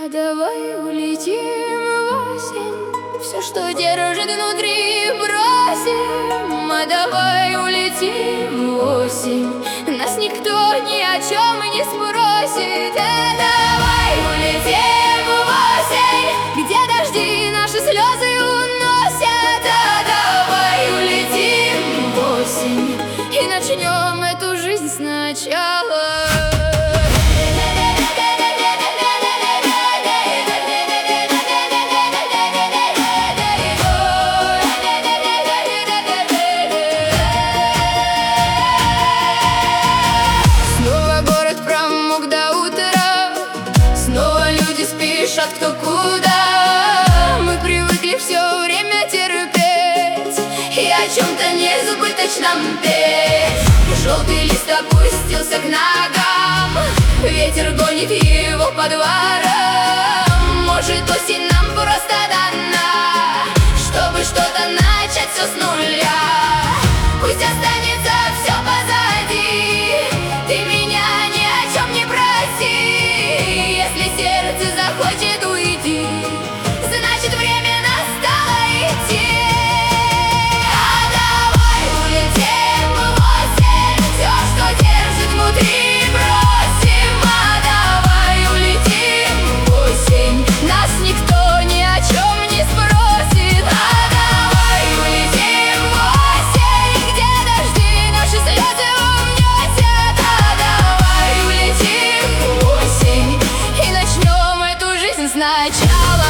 А давай улетим в осень, все, что держит внутри, бросим. А давай улетим в осень, нас никто ни о чем не спросит. А давай улетим в осень, где дожди наши слезы уносят. А давай улетим в осень и начнем эту жизнь сначала. Спешат кто куда. Мы привыкли все время терпеть и о чем-то несбыточном петь. Желтый лист опустился к ногам, ветер гонит его по дворам. Может, осень нам просто дана, чтобы что-то начать все с нуля. Пусть останется все позади, ты меня ни о чем не проси. Если сердце захочет уйти, значит время настало идти. А давай улетим в осень, все, что держит внутри, бросим. А давай улетим в осень, нас никто ни о чем не спросит. А давай улетим в осень, где дожди наши слезы уносят. А давай улетим в осень и начнем эту жизнь сначала.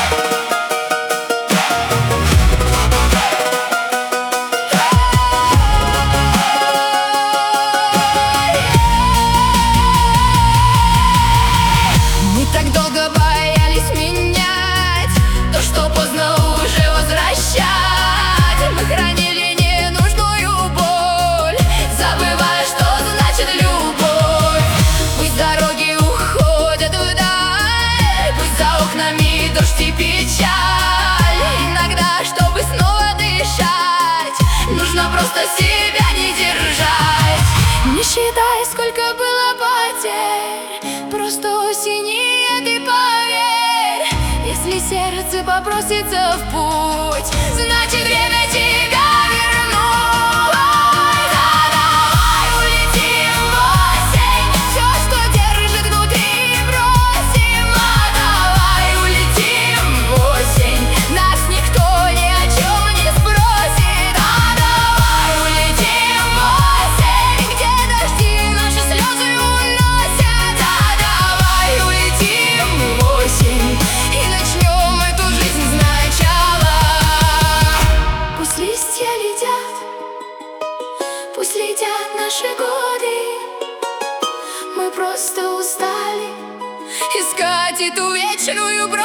Мы так долго боялись менять то, что поздно уже возвращать. Мы хранили ненужную боль, забывая, что значит любовь. Пусть дороги уходят вдаль, пусть за окнами дождь и печаль. Иногда, чтобы снова дышать, нужно просто себя не держать. Не считай, сколько было потерь, просто осени, ты поверь. Если сердце попросится в путь, значит время тебя вернуть. А давай улетим в осень, все, что держит внутри, бросим. А давай улетим в осень, нас никто ни о чем не спросит. А давай улетим в осень, где дожди наши слезы уносят. А давай улетим в осень и начнем эту жизнь сначала. Пусть листья летят, пусть летят наши годы. Мы просто устали искать эту вечную